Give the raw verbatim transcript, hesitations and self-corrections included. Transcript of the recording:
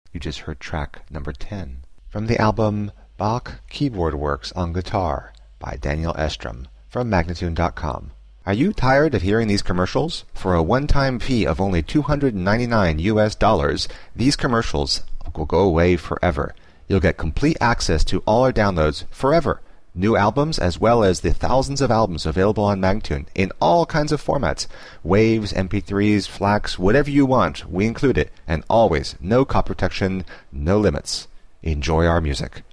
You just heard track number ten from the album Bach Keyboard Works on Guitar by Daniel Estrom from Magnatune dot com. Are you tired of hearing these commercials? For a one-time fee of only two hundred ninety-nine U S dollars, these commercials will go away forever. You'll get complete access to all our downloads forever. New albums as well as the thousands of albums available on Magnatune in all kinds of formats. Waves, M P threes, FLACs, whatever you want, we include it. And always, no copy protection, no limits. Enjoy our music.